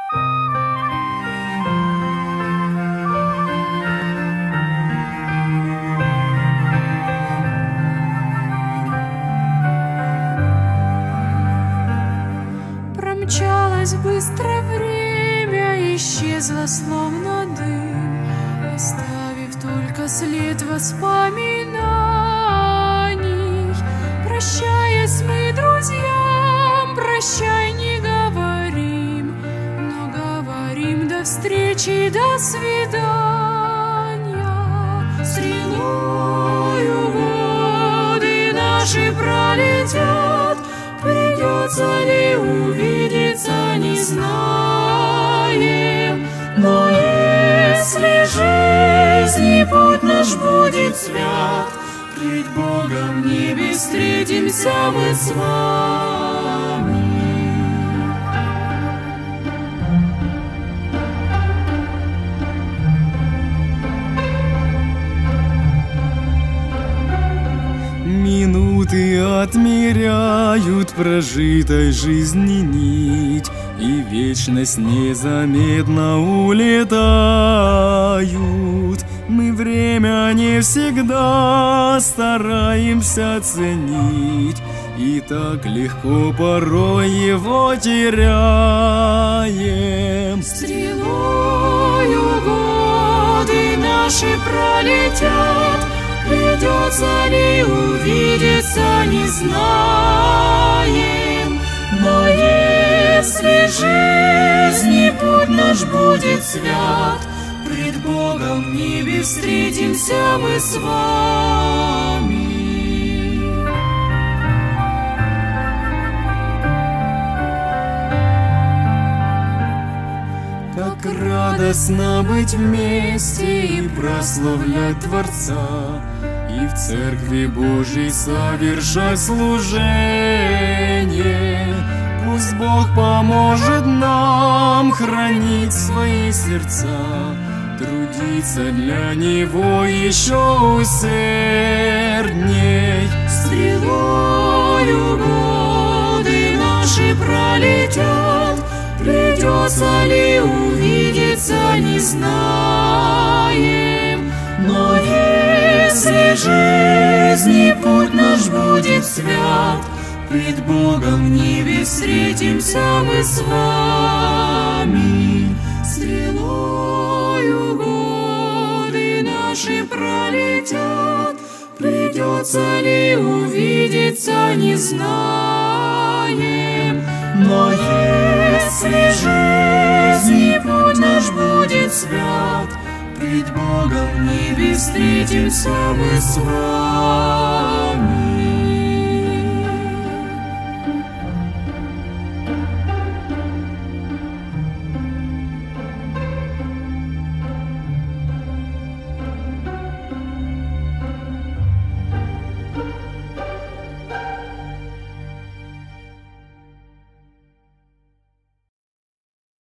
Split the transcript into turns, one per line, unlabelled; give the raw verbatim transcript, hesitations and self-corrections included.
Промчалось быстро время, исчезло словно дым, оставив только след воспоминаний. Прощаясь, мы друзьям прощай не говорим, но говорим до встречи, до свидания. Стрелою годы наши пролетят, придется ли увидеться, не знаем. Но если жизнь и путь наш будет свят, пред Богом в небе встретимся мы с вами.
Минуты отмеряют прожитой жизни нить, и вечность незаметно улетают. Мы время не всегда стараемся ценить, и так легко порой его теряем.
Стрелою годы наши пролетят, придется ли увидеться, не знаем. Но если жизнь и путь наш будет свят, пред Богом в небе встретимся мы с вами.
Как радостно быть вместе и прославлять Творца, и в Церкви Божьей совершать служение. Пусть Бог поможет нам хранить свои сердца, трудиться для Него еще усердней.
Стрелою годы наши пролетят, придется ли увидеться, не знаем. Но если жизнь и путь наш будет свят, пред Богом в небе встретимся мы с вами. Стрелою годы наши пролетят, придется ли увидеться, не знаем. Но если жизнь и путь наш будет свят, пред Богом в небе встретимся мы с вами.